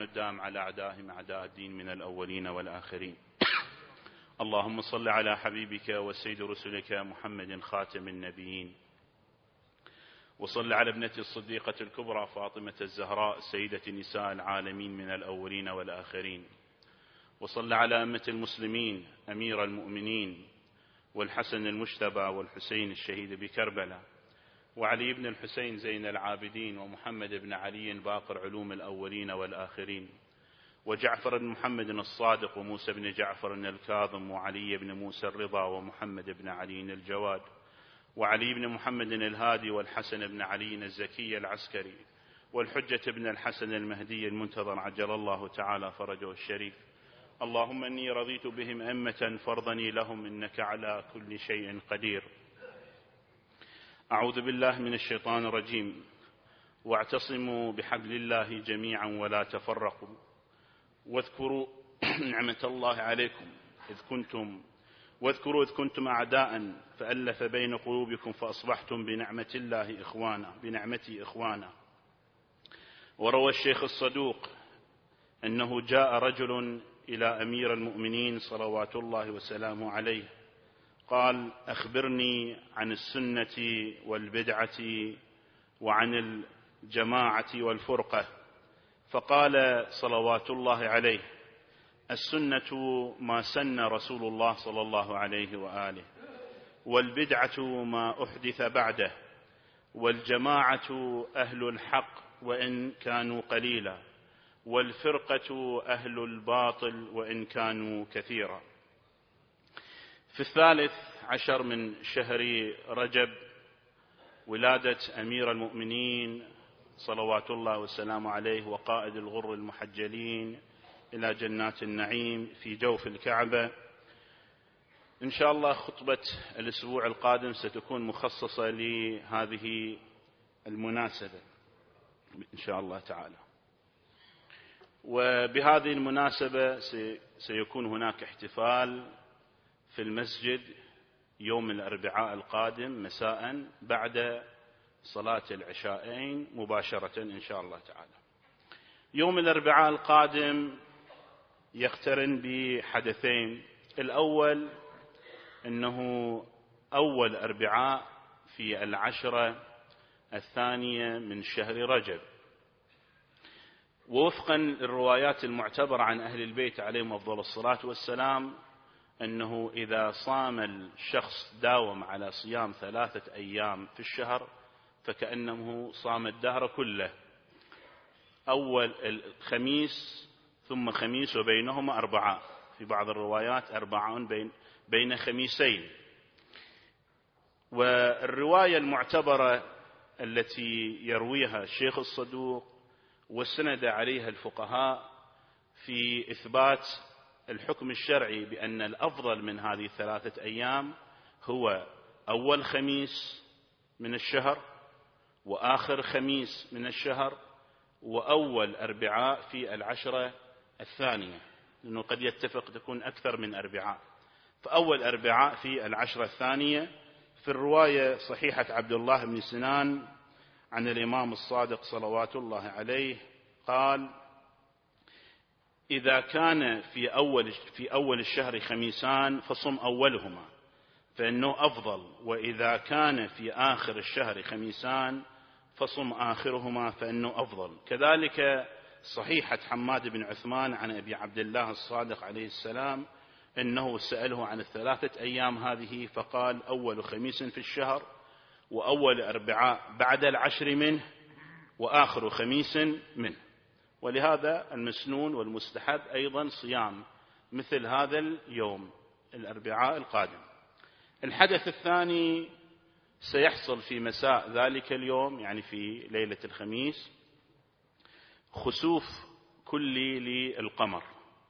الدام على أعدائهم أعداء الدين من الأولين والآخرين. اللهم صل على حبيبك وسيد رسلك محمد خاتم النبيين، وصل على ابنة الصديقة الكبرى فاطمة الزهراء سيدة نساء العالمين من الأولين والآخرين، وصل على أمة المسلمين أمير المؤمنين والحسن المجتبى والحسين الشهيد بكربلاء، وعلي بن الحسين زين العابدين، ومحمد بن علي باقر علوم الأولين والآخرين، وجعفر بن محمد الصادق، وموسى بن جعفر الكاظم، وعلي بن موسى الرضا، ومحمد بن علي الجواد، وعلي بن محمد الهادي، والحسن بن علي الزكي العسكري، والحجة بن الحسن المهدي المنتظر عجل الله تعالى فرجه الشريف. اللهم إني رضيت بهم أمة فارضني لهم إنك على كل شيء قدير. أعوذ بالله من الشيطان الرجيم. واعتصموا بحبل الله جميعا ولا تفرقوا، واذكروا نعمة الله عليكم إذ كنتم أعداء فألف بين قلوبكم فأصبحتم بنعمتي إخوانا. وروى الشيخ الصدوق أنه جاء رجل إلى أمير المؤمنين صلوات الله وسلامه عليه قال: أخبرني عن السنة والبدعة وعن الجماعة والفرقة. فقال صلوات الله عليه: السنة ما سن رسول الله صلى الله عليه وآله، والبدعة ما أحدث بعده، والجماعة أهل الحق وإن كانوا قليلا، والفرقة أهل الباطل وإن كانوا كثيرا. في 13 من شهر رجب ولادة أمير المؤمنين صلوات الله والسلام عليه وقائد الغر المحجلين إلى جنات النعيم في جوف الكعبة. إن شاء الله خطبة الأسبوع القادم ستكون مخصصة لهذه المناسبة إن شاء الله تعالى. وبهذه المناسبة سيكون هناك احتفال في المسجد يوم الأربعاء القادم مساء بعد صلاة العشاءين مباشرة إن شاء الله تعالى. يوم الأربعاء القادم يقترن بحدثين. الأول أنه أول أربعاء في 10 الثانية من شهر رجب، ووفقا للروايات المعتبرة عن أهل البيت عليهم أفضل الصلاة والسلام أنه إذا صام الشخص داوم على صيام 3 أيام في الشهر فكأنه صام الدهر كله. أول الخميس ثم خميس وبينهما 4، في بعض الروايات 4 بين خميسين. والرواية المعتبرة التي يرويها الشيخ الصدوق واستند عليها الفقهاء في إثبات الحكم الشرعي بأن الأفضل من هذه 3 أيام هو أول خميس من الشهر، وآخر خميس من الشهر، وأول أربعاء في 10 الثانية، لأنه قد يتفق تكون أكثر من أربعاء. فأول أربعاء في 10 الثانية. في الرواية صحيحة عبد الله بن سنان عن الإمام الصادق صلوات الله عليه قال: إذا كان في أول الشهر خميسان فصم أولهما فإنه أفضل، وإذا كان في آخر الشهر خميسان فصم آخرهما فإنه أفضل. كذلك صحيحة حماد بن عثمان عن أبي عبد الله الصادق عليه السلام أنه سأله عن 3 أيام هذه فقال: أول خميس في الشهر، وأول أربعاء بعد 10 منه، وآخر خميس منه. ولهذا المسنون والمستحب أيضا صيام مثل هذا اليوم الأربعاء القادم. الحدث الثاني سيحصل في مساء ذلك اليوم، يعني في ليلة الخميس، خسوف كلي للقمر.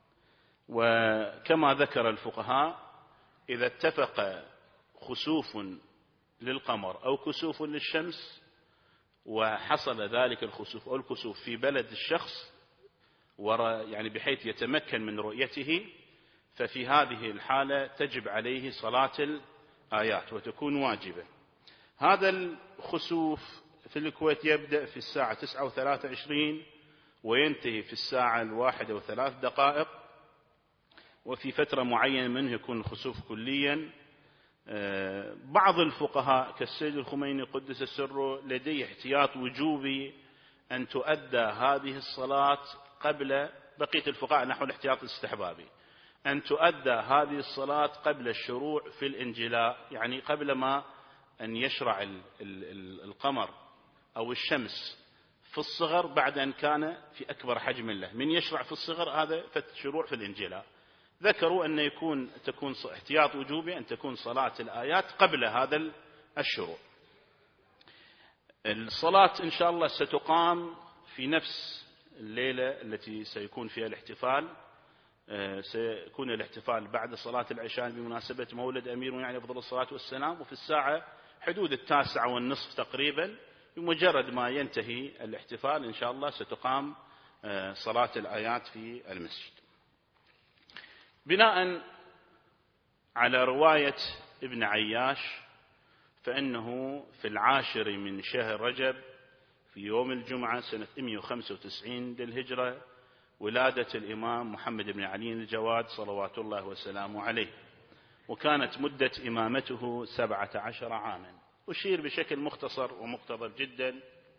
وكما ذكر الفقهاء إذا اتفق خسوف للقمر أو كسوف للشمس وحصل ذلك الخسوف أو الكسوف في بلد الشخص يعني بحيث يتمكن من رؤيته، ففي هذه الحالة تجب عليه صلاة الآيات وتكون واجبة. هذا الخسوف في الكويت يبدأ في الساعة 9:23 وينتهي في الساعة 1:03، وفي فترة معينة منه يكون الخسوف كليا. بعض الفقهاء كالسيد الخميني قدس سره لديه احتياط وجوبي أن تؤدى هذه الصلاة قبل، بقية الفقهاء نحو الاحتياط الاستحبابي، أن تؤدى هذه الصلاة قبل الشروع في الانجلاء، يعني قبل ما أن يشرع القمر أو الشمس في الصغر، بعد أن كان في أكبر حجم له. من يشرع في الصغر هذا شروع في الانجلاء. ذكروا أن تكون احتياط وجوبي أن تكون صلاة الآيات قبل هذا الشروع. الصلاة إن شاء الله ستقام في نفس الليلة التي سيكون فيها الاحتفال. سيكون الاحتفال بعد صلاة العشاء بمناسبة مولد أمير المؤمنين أفضل الصلاة والسلام، وفي الساعة حدود 9:30 تقريبا. بمجرد ما ينتهي الاحتفال إن شاء الله ستقام صلاة الآيات في المسجد. بناء على رواية ابن عياش، فإنه في 10 من شهر رجب في يوم الجمعة سنة 195 للهجرة ولادة الإمام محمد بن علي الجواد صلوات الله وسلامه عليه، وكانت مدة إمامته 17 عاما. أشير بشكل مختصر ومقتضب جدا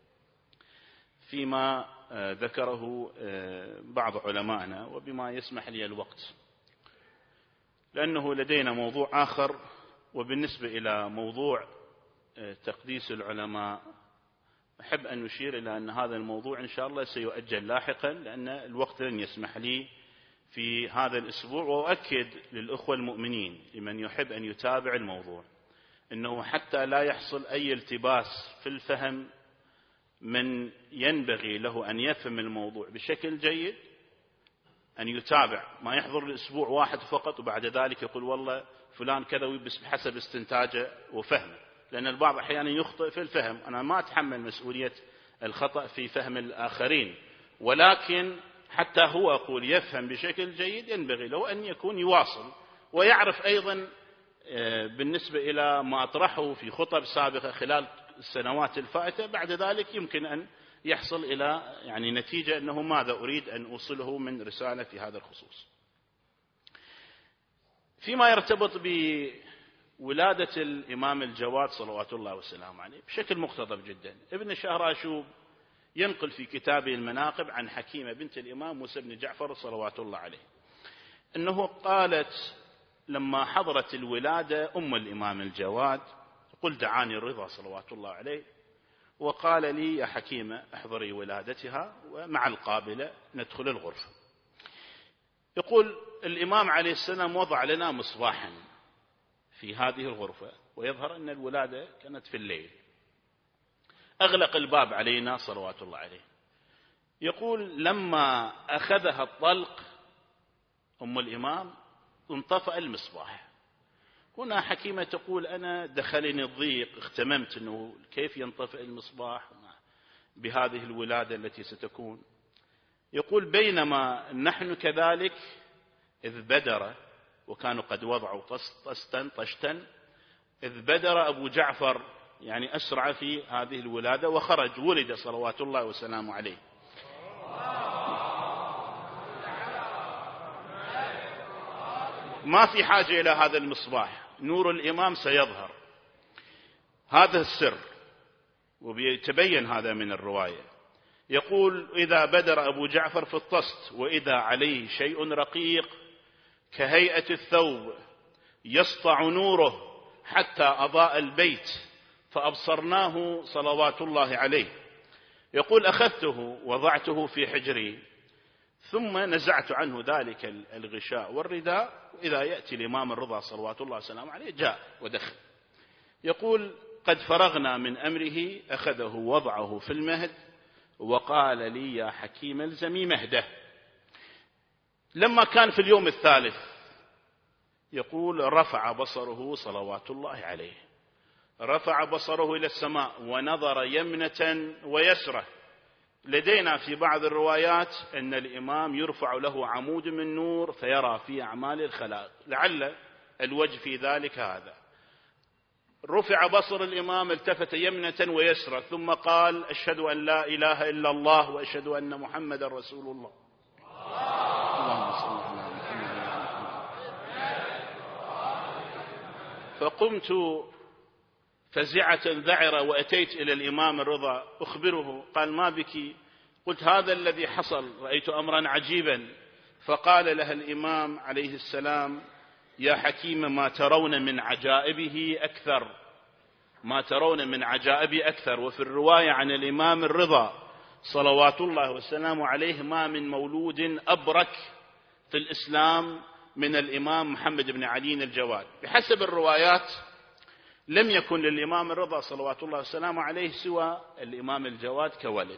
فيما ذكره بعض علمائنا وبما يسمح لي الوقت، لأنه لدينا موضوع آخر. وبالنسبة إلى موضوع تقديس العلماء أحب أن نشير إلى أن هذا الموضوع إن شاء الله سيؤجل لاحقا، لأن الوقت لن يسمح لي في هذا الأسبوع. وأؤكد للأخوة المؤمنين لمن يحب أن يتابع الموضوع أنه حتى لا يحصل أي التباس في الفهم، من ينبغي له أن يفهم الموضوع بشكل جيد أن يتابع، ما يحضر الأسبوع واحد فقط وبعد ذلك يقول والله فلان كذا بس بحسب استنتاجه وفهمه، لأن البعض أحيانا يخطئ في الفهم. أنا ما أتحمل مسؤولية الخطأ في فهم الآخرين، ولكن حتى هو أقول يفهم بشكل جيد ينبغي له أن يكون يواصل ويعرف أيضا بالنسبة إلى ما أطرحه في خطب سابقة خلال السنوات الفائتة، بعد ذلك يمكن أن يحصل إلى نتيجة أنه ماذا أريد أن أوصله من رسالة في هذا الخصوص. فيما يرتبط بولادة الإمام الجواد صلوات الله وسلامه عليه بشكل مقتضب جدا، ابن شهراشوب ينقل في كتابه المناقب عن حكيمة بنت الإمام موسى بن جعفر صلوات الله عليه أنه قالت لما حضرت الولادة أم الإمام الجواد، قل دعاني الرضا صلوات الله عليه وقال لي يا حكيمة احضري ولادتها ومع القابلة ندخل الغرفة. يقول الإمام عليه السلام وضع لنا مصباحا في هذه الغرفة، ويظهر أن الولادة كانت في الليل. أغلق الباب علينا صلوات الله عليه. يقول لما أخذها الطلق أم الإمام انطفأ المصباح. هنا حكيمة تقول أنا دخلني الضيق، اختممت أنه كيف ينطفئ المصباح بهذه الولادة التي ستكون. يقول بينما نحن كذلك إذ بدر، وكانوا قد وضعوا طشتا، إذ بدر أبو جعفر أسرع في هذه الولادة وخرج ولد صلوات الله وسلامه عليه. ما في حاجة إلى هذا المصباح، نور الإمام سيظهر. هذا السر وبيتبين هذا من الرواية. يقول إذا بدر أبو جعفر في الطست وإذا عليه شيء رقيق كهيئة الثوب يسطع نوره حتى أضاء البيت فأبصرناه صلوات الله عليه. يقول أخذته وضعته في حجري ثم نزعت عنه ذلك الغشاء والرداء، وإذا يأتي الإمام الرضا صلوات الله وسلامه عليه جاء ودخل. يقول قد فرغنا من أمره أخذه وضعه في المهد وقال لي يا حكيم الزمي مهده. لما كان في اليوم الثالث يقول رفع بصره صلوات الله عليه، رفع بصره إلى السماء ونظر يمنة ويسرة. لدينا في بعض الروايات أن الإمام يرفع له عمود من نور فيرى في أعمال الخلائق، لعل الوجه في ذلك هذا. رفع بصر الإمام، التفت يمنة ويسرى، ثم قال: أشهد أن لا إله إلا الله وأشهد أن محمد رسول الله. اللهم صل على محمد. فقمت فزعة ذعرة وأتيت إلى الإمام الرضا أخبره. قال: ما بك؟ قلت: هذا الذي حصل، رأيت أمرا عجيبا. فقال لها الإمام عليه السلام: يا حكيم، ما ترون من عجائبه أكثر، ما ترون من عجائبه أكثر. وفي الرواية عن الإمام الرضا صلوات الله والسلام عليه: ما من مولود أبرك في الإسلام من الإمام محمد بن علي الجواد. بحسب الروايات لم يكن للإمام الرضا صلوات الله والسلام عليه سوى الإمام الجواد كولد،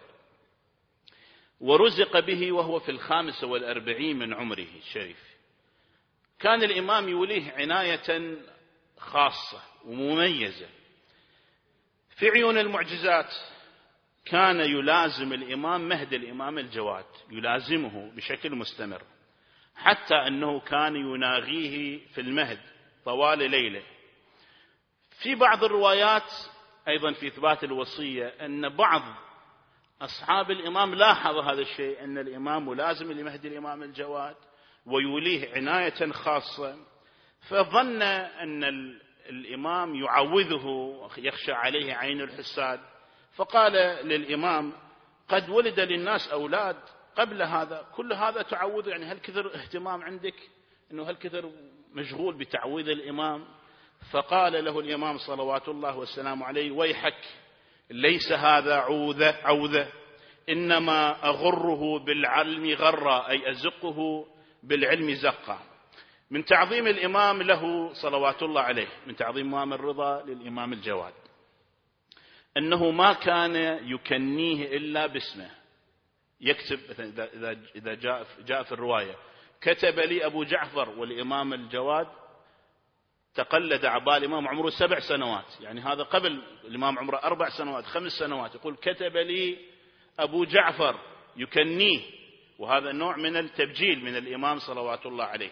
ورزق به وهو في 45 من عمره الشريف. كان الإمام يوليه عناية خاصة ومميزة. في عيون المعجزات كان يلازم الإمام مهد الإمام الجواد، يلازمه بشكل مستمر، حتى أنه كان يناغيه في المهد طوال ليله. في بعض الروايات أيضا في إثبات الوصية أن بعض أصحاب الإمام لاحظ هذا الشيء، أن الإمام ملازم لمهد الإمام الجواد ويوليه عناية خاصة، فظن أن الإمام يعوذه ويخشى عليه عين الحساد، فقال للإمام: قد ولد للناس أولاد قبل هذا، كل هذا تعوذ؟ يعني هل كثر اهتمام عندك، أنه هل كثر مشغول بتعويذ الإمام؟ فقال له الإمام صلوات الله والسلام عليه: ويحك، ليس هذا عوذة، إنما أغره بالعلم غرا، أي أزقه بالعلم زقا. من تعظيم الإمام له صلوات الله عليه، من تعظيم الإمام الرضا للإمام الجواد، أنه ما كان يكنيه إلا باسمه. يكتب إذا جاء في الرواية: كتب لي أبو جعفر، والإمام الجواد تقلد عباء الإمام عمره 7 سنوات، يعني هذا قبل الإمام عمره 4 سنوات 5 سنوات، يقول: كتب لي أبو جعفر، يكنيه، وهذا نوع من التبجيل من الإمام صلوات الله عليه.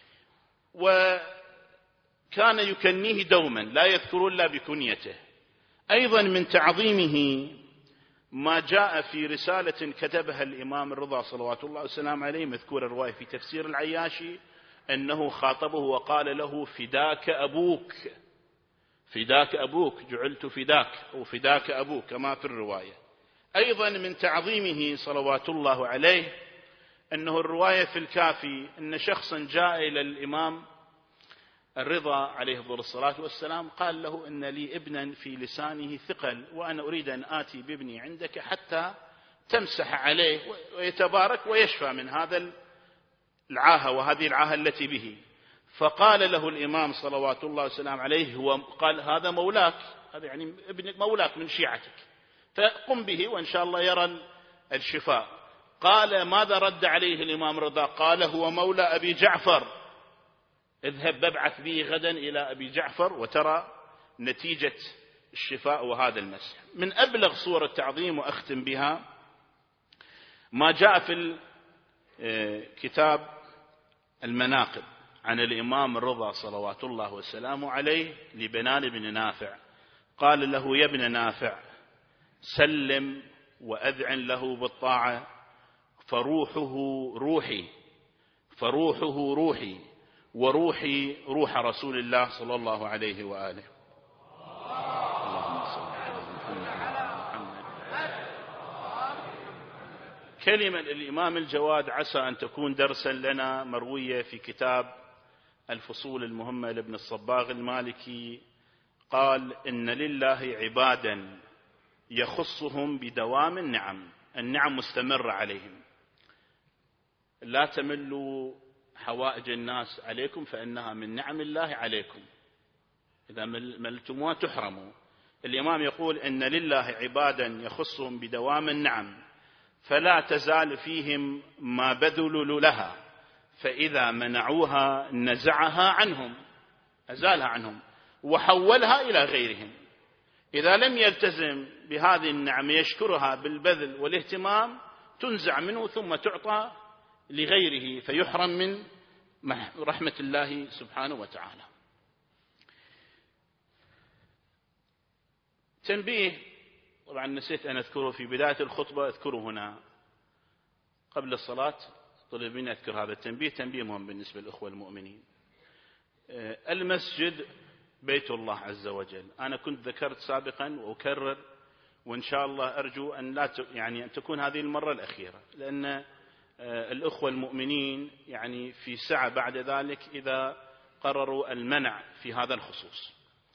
وكان يكنيه دوما، لا يذكر إلا بكنيته. أيضا من تعظيمه ما جاء في رسالة كتبها الإمام الرضا صلوات الله والسلام عليه، مذكور الرواية في تفسير العياشي، أنه خاطبه وقال له: فداك أبوك، فداك أبوك، جعلت فداك، أو فداك أبوك كما في الرواية. أيضا من تعظيمه صلوات الله عليه أنه الرواية في الكافي أن شخصا جاء إلى الإمام الرضا عليه الصلاة والسلام، قال له: إن لي ابنا في لسانه ثقل، وأنا أريد أن آتي بابني عندك حتى تمسح عليه ويتبارك ويشفى من هذا العاهة وهذه العاهة التي به. فقال له الإمام صلوات الله والسلام عليه: هو قال هذا مولاك، هذا يعني ابنك مولاك من شيعتك، فقم به وإن شاء الله يرى الشفاء. قال: ماذا رد عليه الإمام الرضا؟ قال: هو مولى أبي جعفر، اذهب ببعث به غدا إلى أبي جعفر وترى نتيجة الشفاء وهذا المسح. من أبلغ صور التعظيم وأختم بها ما جاء في كتاب المناقب عن الإمام الرضا صلوات الله والسلام عليه لبنان بن نافع. قال له: يا ابن نافع، سلم وأذعن له بالطاعة، فروحه روحي، فروحه روحي، وروحي روح رسول الله صلى الله عليه وآله. اللهم صل على محمد. كلمة الإمام الجواد عسى أن تكون درسا لنا مروية في كتاب الفصول المهمة لابن الصباغ المالكي. قال: إن لله عبادا يخصهم بدوام النعم مستمرة عليهم، لا تملوا حوائج الناس عليكم فإنها من نعم الله عليكم، إذا ملتموها تحرموا. الإمام يقول: إن لله عبادا يخصهم بدوام النعم، فلا تزال فيهم ما بذلوا لها، فإذا منعوها نزعها عنهم، أزالها عنهم وحولها إلى غيرهم. إذا لم يلتزم بهذه النعم يشكرها بالبذل والاهتمام، تنزع منه ثم تعطى لغيره، فيحرم من رحمة الله سبحانه وتعالى. تنبيه طبعا نسيت أن أذكره في بداية الخطبة، أذكره هنا قبل الصلاة، طلب مني أذكر هذا التنبيه، تنبيه مهم بالنسبة للأخوة المؤمنين. المسجد بيت الله عز وجل. أنا كنت ذكرت سابقا وأكرر، وإن شاء الله أرجو أن لا أن تكون هذه المرة الأخيرة، لأن الأخوة المؤمنين يعني في سعة بعد ذلك إذا قرروا المنع في هذا الخصوص.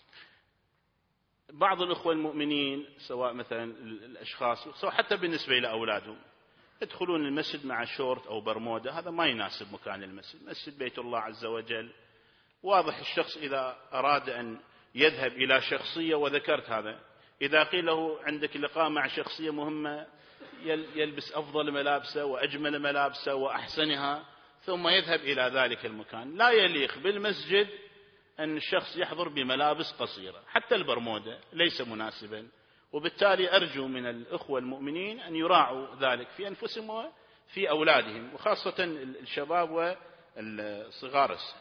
بعض الأخوة المؤمنين سواء مثلا الأشخاص سواء حتى بالنسبة إلى أولادهم يدخلون المسجد مع شورت أو برمودا، هذا ما يناسب مكان المسجد. مسجد بيت الله عز وجل. واضح الشخص إذا أراد أن يذهب إلى شخصية، وذكرت هذا، إذا قيل له عندك لقاء مع شخصية مهمة يلبس أفضل ملابسه وأجمل ملابسه وأحسنها ثم يذهب إلى ذلك المكان. لا يليق بالمسجد أن الشخص يحضر بملابس قصيرة، حتى البرمودا ليس مناسبا. وبالتالي أرجو من الأخوة المؤمنين أن يراعوا ذلك في أنفسهم وفي أولادهم، وخاصة الشباب والصغار السن.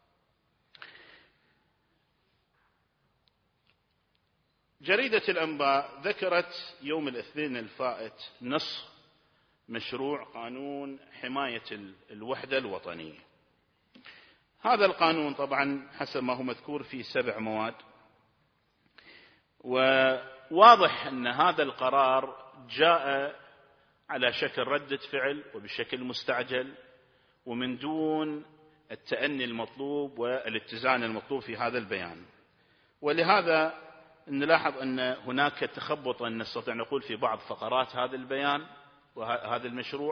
جريدة الأنباء ذكرت يوم الاثنين الفائت نص مشروع قانون حماية الوحدة الوطنية. هذا القانون طبعا حسب ما هو مذكور فيه 7 مواد، وواضح أن هذا القرار جاء على شكل ردة فعل وبشكل مستعجل ومن دون التأني المطلوب والاتزان المطلوب في هذا البيان. ولهذا نلاحظ أن هناك تخبطا نستطيع نقول في بعض فقرات هذا البيان وهذا المشروع.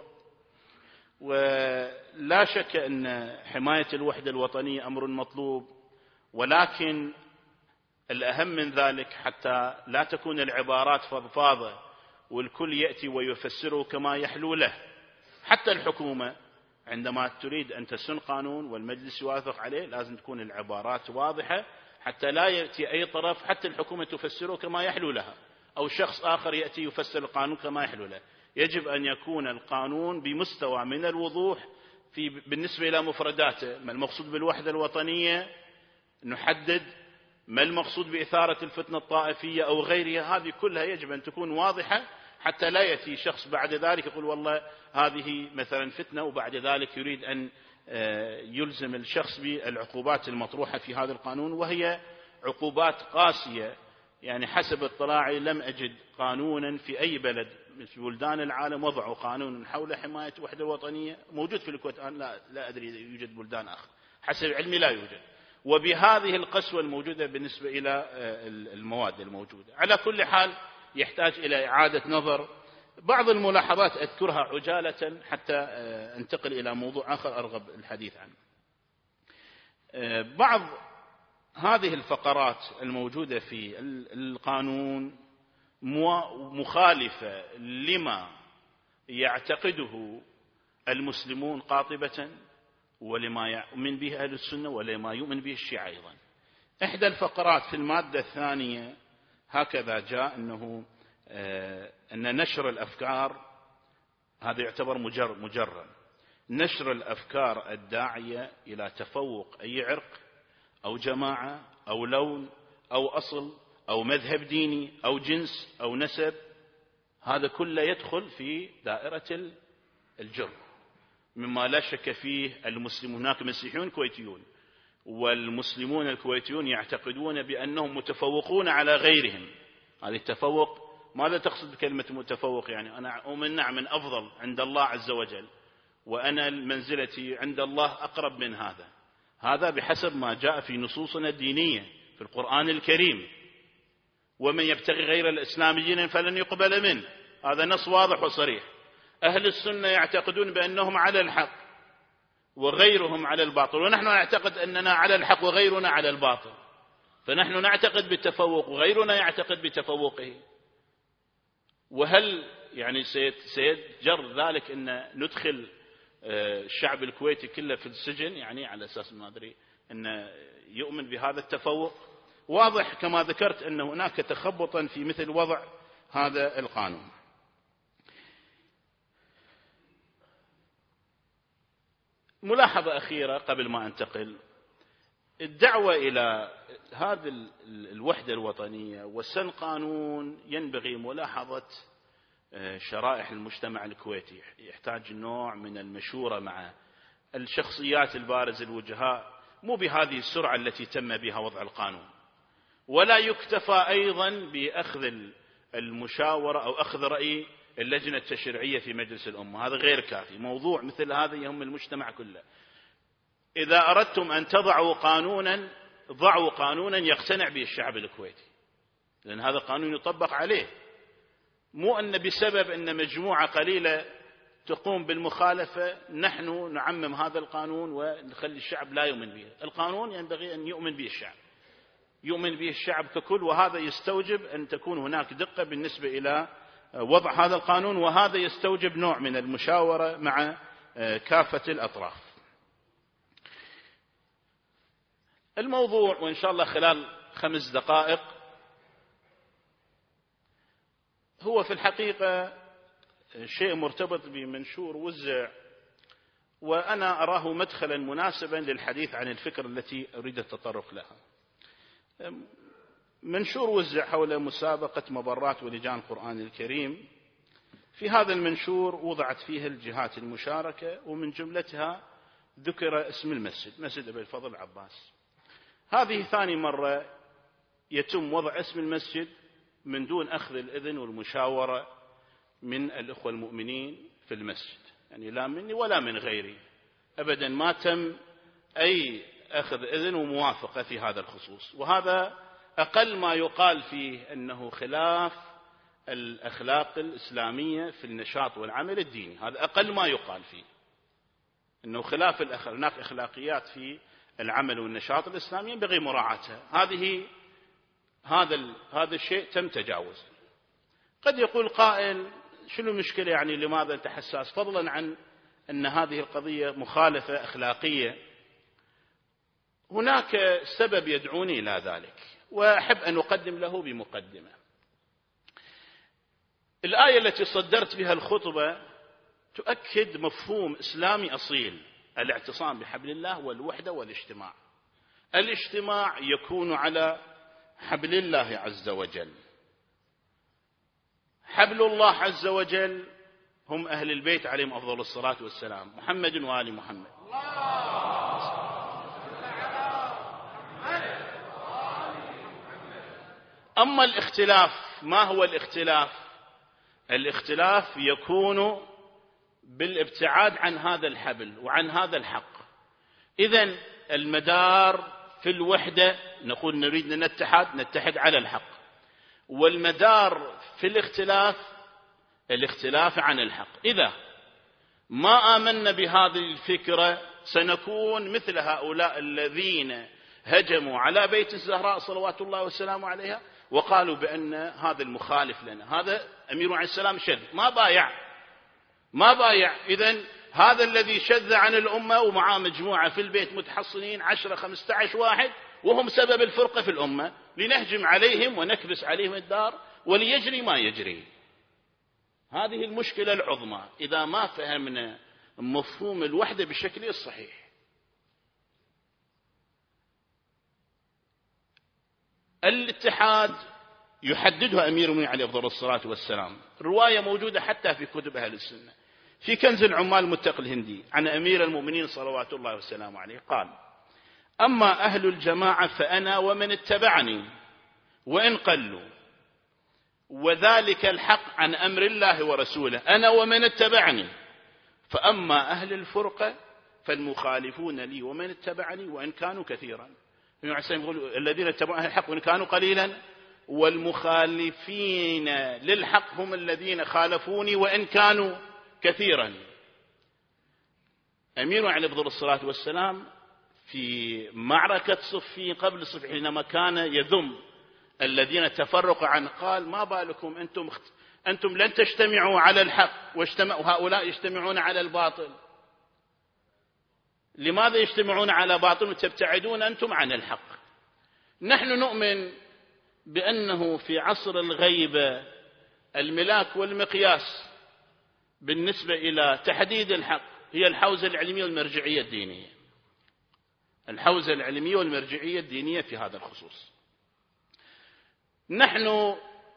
ولا شك أن حماية الوحدة الوطنية أمر مطلوب، ولكن الأهم من ذلك حتى لا تكون العبارات فضفاضة والكل يأتي ويفسره كما يحلو له. حتى الحكومة عندما تريد أن تسن قانون والمجلس يوافق عليه لازم تكون العبارات واضحة حتى لا يأتي أي طرف حتى الحكومة تفسره كما يحلو لها، أو شخص آخر يأتي يفسر القانون كما يحلو له. يجب أن يكون القانون بمستوى من الوضوح بالنسبة إلى مفرداته. ما المقصود بالوحدة الوطنية، نحدد ما المقصود بإثارة الفتنة الطائفية أو غيرها، هذه كلها يجب أن تكون واضحة حتى لا يأتي شخص بعد ذلك يقول والله هذه مثلا فتنة، وبعد ذلك يريد أن يلزم الشخص بالعقوبات المطروحة في هذا القانون، وهي عقوبات قاسية. يعني حسب اطلاعي لم أجد قانونا في أي بلد في بلدان العالم وضعوا قانون حول حماية الوحدة الوطنية. موجود في الكويت الآن، لا أدري إذا يوجد بلدان آخر، حسب علمي لا يوجد، وبهذه القسوة الموجودة بالنسبة إلى المواد الموجودة. على كل حال يحتاج إلى إعادة نظر. بعض الملاحظات أذكرها عجالة حتى أنتقل إلى موضوع آخر أرغب الحديث عنه. بعض هذه الفقرات الموجودة في القانون مخالفة لما يعتقده المسلمون قاطبة، ولما يؤمن به أهل السنة، ولما يؤمن به الشيعة أيضا. إحدى الفقرات في المادة الثانية هكذا جاء أن نشر الأفكار هذا يعتبر مجرم. نشر الأفكار الداعية إلى تفوق أي عرق أو جماعة أو لون أو أصل أو مذهب ديني أو جنس أو نسب، هذا كله يدخل في دائرة الجرم، مما لا شك فيه. المسلمون هناك مسيحيون كويتيون، والمسلمون الكويتيون يعتقدون بأنهم متفوقون على غيرهم. هذا التفوق ماذا تقصد بكلمة متفوق؟ يعني أنا أؤمن نعم من أفضل عند الله عز وجل، وأنا منزلتي عند الله أقرب من هذا. هذا بحسب ما جاء في نصوصنا الدينية في القرآن الكريم. ومن يبتغي غير الإسلام دينا فلن يقبل منه، هذا نص واضح وصريح. أهل السنة يعتقدون بأنهم على الحق وغيرهم على الباطل، ونحن نعتقد أننا على الحق وغيرنا على الباطل، فنحن نعتقد بالتفوق وغيرنا يعتقد بتفوقه. وهل يعني سيجر ذلك أن ندخل الشعب الكويتي كله في السجن يعني على أساس ما أدري أن يؤمن بهذا التفوق؟ واضح كما ذكرت أن هناك تخبطا في مثل وضع هذا القانون. ملاحظة أخيرة قبل ما أنتقل. الدعوة إلى هذه الوحدة الوطنية وسن قانون ينبغي ملاحظة شرائح المجتمع الكويتي، يحتاج نوع من المشورة مع الشخصيات البارزة الوجهاء، مو بهذه السرعة التي تم بها وضع القانون، ولا يكتفى أيضا بأخذ المشاورة أو أخذ رأي اللجنة التشريعية في مجلس الأمة، هذا غير كافي. موضوع مثل هذا يهم المجتمع كله. إذا أردتم أن تضعوا قانونا، ضعوا قانونا يقتنع به الشعب الكويتي، لأن هذا قانون يطبق عليه، مو أن بسبب أن مجموعة قليلة تقوم بالمخالفة نحن نعمم هذا القانون ونخلي الشعب لا يؤمن به. القانون ينبغي أن يؤمن به الشعب، يؤمن به الشعب ككل، وهذا يستوجب أن تكون هناك دقة بالنسبة إلى وضع هذا القانون، وهذا يستوجب نوع من المشاورة مع كافة الأطراف. الموضوع وإن شاء الله خلال 5 دقائق هو في الحقيقة شيء مرتبط بمنشور وزع، وأنا أراه مدخلا مناسبا للحديث عن الفكرة التي أريد التطرق لها. منشور وزع حول مسابقة مبارات ولجان القرآن الكريم. في هذا المنشور وضعت فيها الجهات المشاركة، ومن جملتها ذكر اسم المسجد، مسجد أبي الفضل العباس. هذه ثاني مرة يتم وضع اسم المسجد من دون أخذ الإذن والمشاورة من الإخوة المؤمنين في المسجد، يعني لا مني ولا من غيري أبدا، ما تم أي أخذ إذن وموافقة في هذا الخصوص. وهذا أقل ما يقال فيه أنه خلاف الأخلاق الإسلامية في النشاط والعمل الديني، هذا أقل ما يقال فيه، أنه خلاف هناك أخلاقيات في العمل والنشاط الإسلامي ينبغي مراعاتها. هذا الشيء تم تجاوزه. قد يقول قائل شنو المشكلة، يعني لماذا أنت حساس، فضلا عن أن هذه القضية مخالفة أخلاقية. هناك سبب يدعوني إلى ذلك، وأحب أن أقدم له بمقدمة. الآية التي صدرت بها الخطبة تؤكد مفهوم إسلامي أصيل: الاعتصام بحبل الله والوحدة والاجتماع. الاجتماع يكون على حبل الله عز وجل. حبل الله عز وجل هم أهل البيت عليهم أفضل الصلاة والسلام، محمد وآل محمد. أما الاختلاف، ما هو الاختلاف؟ الاختلاف يكون بالابتعاد عن هذا الحبل وعن هذا الحق. إذن المدار في الوحدة نقول نريد أن نتحد على الحق، والمدار في الاختلاف عن الحق. إذا ما آمنا بهذه الفكرة سنكون مثل هؤلاء الذين هجموا على بيت الزهراء صلوات الله وسلامه عليها وقالوا بأن هذا المخالف لنا، هذا أمير عليه السلام شذ، ما بايع. إذن هذا الذي شذ عن الأمة ومعاه مجموعة في البيت متحصنين 10-15 واحد، وهم سبب الفرقة في الأمة، لنهجم عليهم ونكبس عليهم الدار وليجري ما يجري. هذه المشكلة العظمى إذا ما فهمنا مفهوم الوحدة بالشكل الصحيح. الاتحاد يحددها أمير المؤمنين عليه أفضل الصلاة والسلام، رواية موجودة حتى في كتب أهل السنة، في كنز العمال المتقي الهندي عن أمير المؤمنين صلوات الله والسلام عليه قال: أما أهل الجماعة فأنا ومن اتبعني وإن قلوا، وذلك الحق عن أمر الله ورسوله، أنا ومن اتبعني. فأما أهل الفرقة فالمخالفون لي ومن اتبعني وإن كانوا كثيرا. الذين اتبعوا أهل الحق وإن كانوا قليلا، والمخالفين للحق هم الذين خالفوني وإن كانوا كثيرا. أمير عليه أفضل الصلاة والسلام في معركة صفين قبل صفين حينما كان يذم الذين تفرقوا عنه قال: ما بالكم أنتم لن تجتمعوا على الحق وهؤلاء يجتمعون على الباطل. لماذا يجتمعون على باطل وتبتعدون أنتم عن الحق؟ نحن نؤمن بأنه في عصر الغيبة الملاك والمقياس بالنسبة إلى تحديد الحق هي الحوزة العلمية والمرجعية الدينية. الحوزة العلمية والمرجعية الدينية في هذا الخصوص. نحن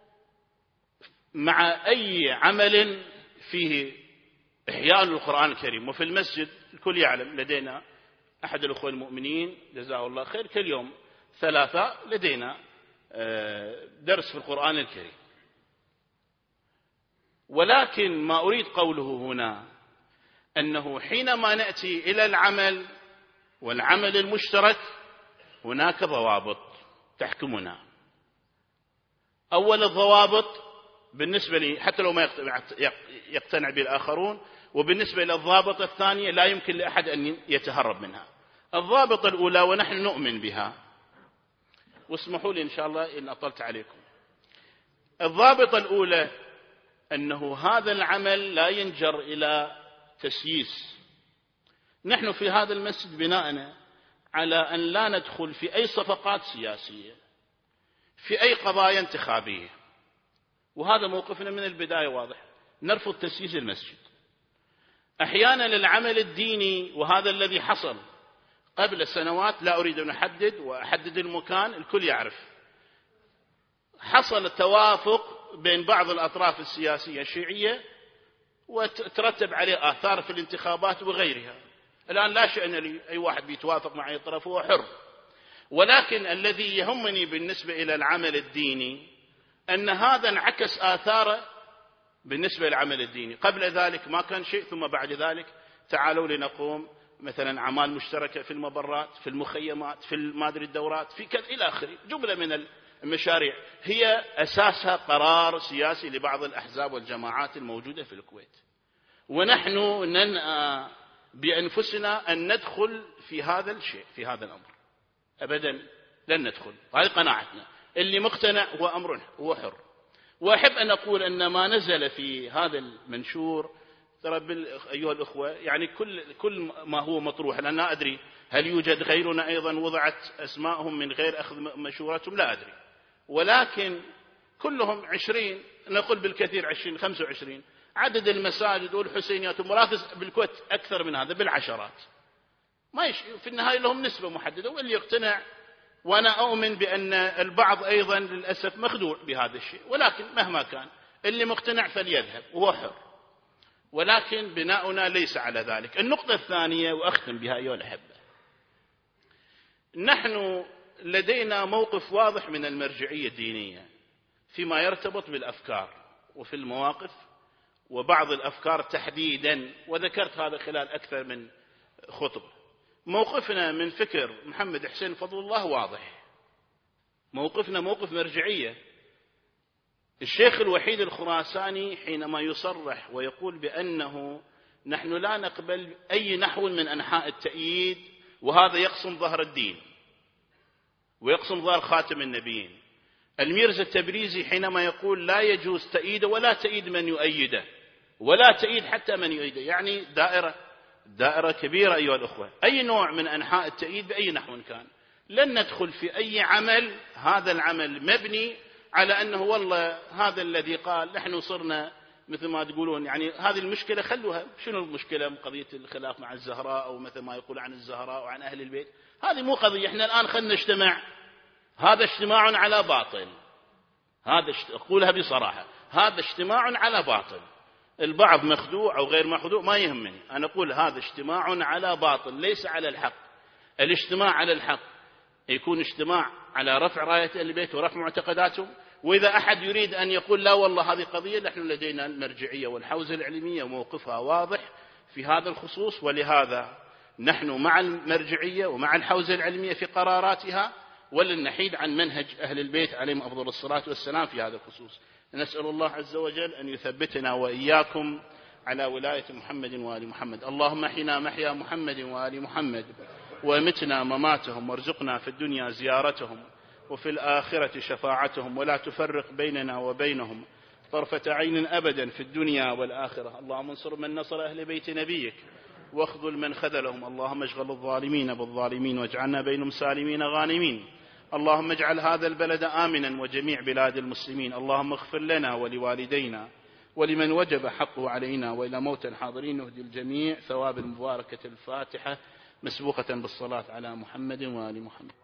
مع أي عمل فيه إحياء للقرآن الكريم، وفي المسجد الكل يعلم لدينا أحد الأخوة المؤمنين جزاه الله خير كل يوم ثلاثاء لدينا درس في القرآن الكريم. ولكن ما أريد قوله هنا أنه حينما نأتي إلى العمل والعمل المشترك هناك ضوابط تحكمنا. أول الضوابط بالنسبة لي حتى لو ما يقتنع به الآخرون، وبالنسبة إلى الضابط الثانية لا يمكن لأحد أن يتهرب منها. الضابط الأولى ونحن نؤمن بها، واسمحوا لي إن شاء الله إن أطلت عليكم. الضابط الأولى أنه هذا العمل لا ينجر إلى تسييس. نحن في هذا المسجد بناءنا على أن لا ندخل في أي صفقات سياسية، في أي قضايا انتخابية، وهذا موقفنا من البداية واضح. نرفض تسييس المسجد. أحيانا للعمل الديني، وهذا الذي حصل قبل سنوات، لا أريد أن أحدد المكان، الكل يعرف، حصل توافق بين بعض الأطراف السياسية الشيعية وترتب عليه آثار في الانتخابات وغيرها. الآن لا شأن لي أي واحد بيتوافق مع أي طرف، هو حر. ولكن الذي يهمني بالنسبة إلى العمل الديني أن هذا انعكس آثاره بالنسبة للعمل الديني. قبل ذلك ما كان شيء، ثم بعد ذلك تعالوا لنقوم مثلا أعمال مشتركة في المبرات، في المخيمات، في المادري الدورات، في كذا إلى آخره، جملة من المشاريع هي أساسها قرار سياسي لبعض الأحزاب والجماعات الموجودة في الكويت. ونحن ننأى بأنفسنا أن ندخل في هذا الشيء، في هذا الأمر أبدا لن ندخل. هذه قناعتنا. اللي مقتنع هو أمره، هو حر. وأحب أن أقول أن ما نزل في هذا المنشور ترى أيها الأخوة يعني كل ما هو مطروح، لأن لا أدري هل يوجد غيرنا أيضا وضعت أسماءهم من غير أخذ مشوراتهم، لا أدري، ولكن كلهم 20، نقول بالكثير 20 25. عدد المساجد والحسينيات والمراكز بالكويت أكثر من هذا بالعشرات. ما في النهاية لهم نسبة محددة، واللي يقتنع، وأنا أؤمن بأن البعض أيضا للأسف مخدوع بهذا الشيء، ولكن مهما كان اللي مقتنع فليذهب وهو حر. ولكن بناؤنا ليس على ذلك. النقطة الثانية وأختم بها أيها الأحبة، نحن لدينا موقف واضح من المرجعية الدينية فيما يرتبط بالأفكار وفي المواقف، وبعض الأفكار تحديدا، وذكرت هذا خلال أكثر من خطبة. موقفنا من فكر محمد حسين فضل الله واضح، موقفنا موقف مرجعية. الشيخ الوحيد الخراساني حينما يصرح ويقول بأنه نحن لا نقبل أي نحو من أنحاء التأييد، وهذا يقسم ظهر الدين ويقسم ظهر خاتم النبيين. الميرزا التبريزي حينما يقول لا يجوز تأييده ولا تأييد من يؤيده ولا تأييد حتى من يؤيده، يعني دائرة كبيرة أيها الأخوة. أي نوع من أنحاء التأييد بأي نحو كان، لن ندخل في أي عمل هذا العمل مبني على أنه والله هذا الذي قال نحن صرنا مثل ما تقولون، يعني هذه المشكلة خلوها. شنو المشكلة؟ قضية الخلاف مع الزهراء، أو مثل ما يقول عن الزهراء وعن أهل البيت، هذه مو قضية. احنا الآن خلنا نجتمع، هذا اجتماع على باطل، أقولها بصراحة، هذا اجتماع على باطل. البعض مخدوع أو غير مخدوع ما يهمني، أنا أقول هذا اجتماع على باطل ليس على الحق. الاجتماع على الحق يكون اجتماع على رفع راية أهل البيت ورفع معتقداتهم. وإذا أحد يريد أن يقول لا والله هذه قضية، نحن لدينا المرجعية والحوزة العلمية وموقفها واضح في هذا الخصوص، ولهذا نحن مع المرجعية ومع الحوزة العلمية في قراراتها، ولن نحيد عن منهج أهل البيت عليهم أفضل الصلاة والسلام في هذا الخصوص. نسأل الله عز وجل أن يثبتنا وإياكم على ولاية محمد وآل محمد. اللهم احينا محيا محمد وآل محمد، وامتنا مماتهم، وارزقنا في الدنيا زيارتهم وفي الآخرة شفاعتهم، ولا تفرق بيننا وبينهم طرفة عين أبدا في الدنيا والآخرة. اللهم انصر من نصر أهل بيت نبيك، واخذل من خذلهم. اللهم اشغل الظالمين بالظالمين، واجعلنا بينهم سالمين غانمين. اللهم اجعل هذا البلد آمنا وجميع بلاد المسلمين. اللهم اغفر لنا ولوالدينا ولمن وجب حقه علينا، وإلى موت الحاضرين نهدي الجميع ثواب المباركة الفاتحة مسبوقة بالصلاة على محمد وآل محمد.